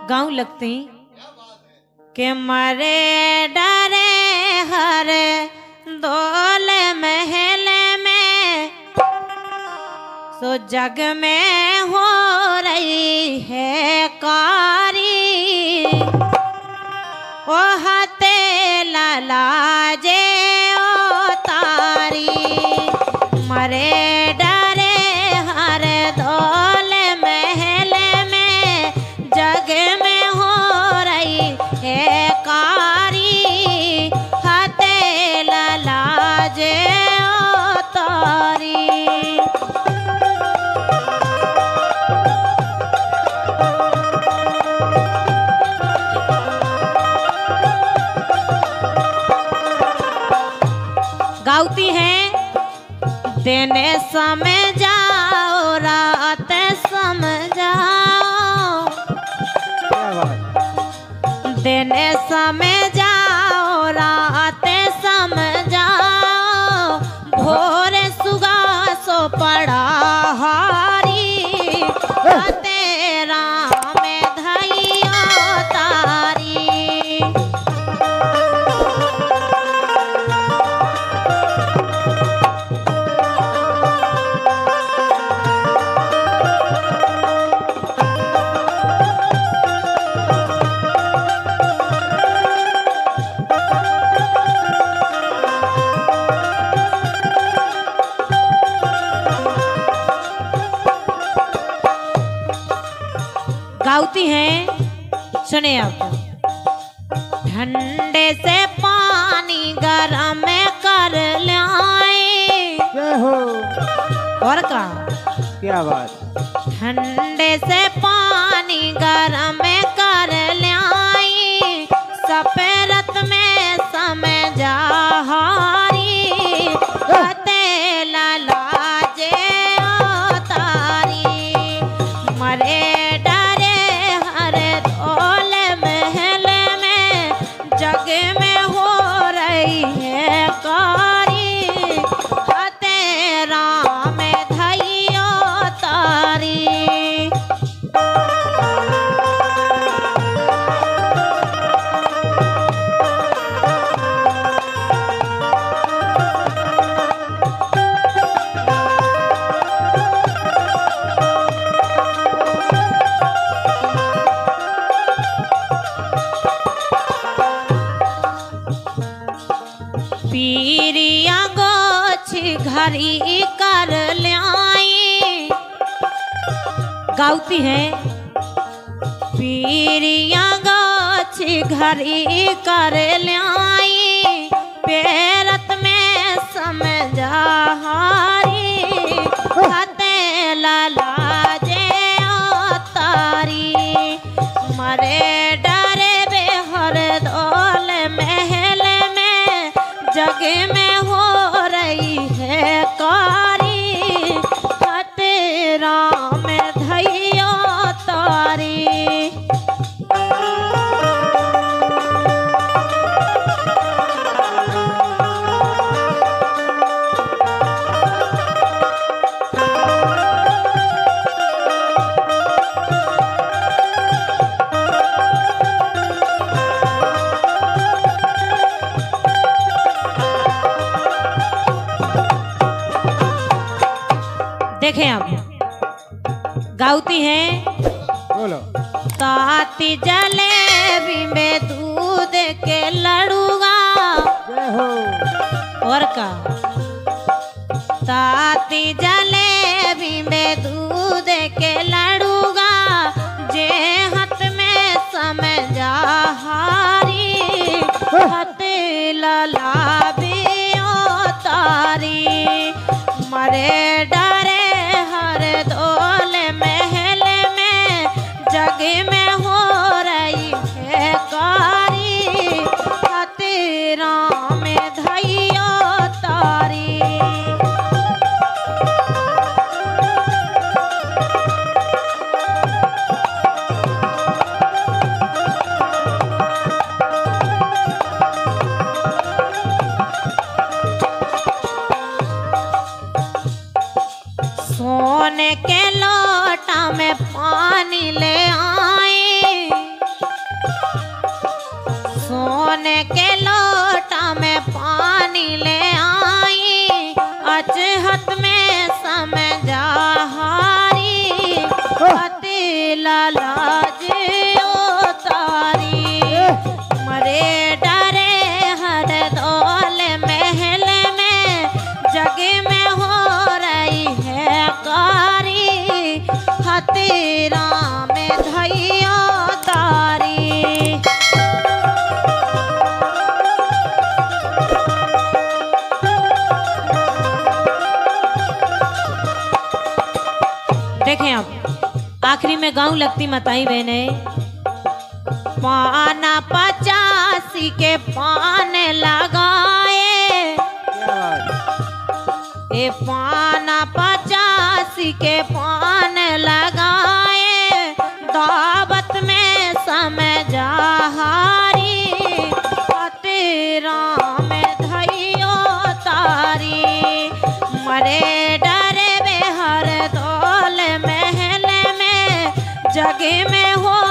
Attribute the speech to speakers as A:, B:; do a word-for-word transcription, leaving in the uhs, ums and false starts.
A: गाँव लगती के मरे डरे हर दौल महल में सो जग में हो रही है कारी ओ हते लाजे ओ तारी मरे डरे हर दौल महल में जग में हो रही है कारी हते लाजे ओ तारी। गाती हैं देने समय जाओ रात सम जाओ देने समय जाओ रात सम जाओ भोर सुगा सो पड़ा हारी तेरा में धैया तारी। गाती हैं सुने आप ठंडे से पानी गरम कर लाए और का
B: क्या बात
A: ठंडे से पानी गरम कर लाए सपेरत में समय जाहारी हते लाजे ओ तारी मरे जग में हो रही है कारी तेरा में धैया तारी। पीरिया गोछी घरी कर लाई गाती है पीरिया गोछी घरी कर लाई पेरत में समझा हारी हते लाजे ओ तारी मरे डरे बेहर दौल महल जग में हो रही है कारी तेरा में धैया तारी। देखें आप गाती हैं
B: बोलो
A: ताती जलेबी में दूध के लड़ूगा और का ताती जलेबी में दूध के लड़ूगा जे हाथ में समझा हारी हते लाबी ओ तारी मरे डरे हर दौल महल में जग में हो रही है कारी तेरा में धैया तारी। सोने के लोटा में पानी ले आए राजियो तारी मरे डरे हर दौल महल में जग में हो रही है कारी हतीरा में धैयो तारी। देखें अब आखिरी में गाँव लगती मताई बहने पाना पचासी के पान लगाए ए पाना पचासी के पान लगाए दावत में समझाहारी हतीरा में धैयो तारी मरे डरे बेहर दौल महल में जग में हो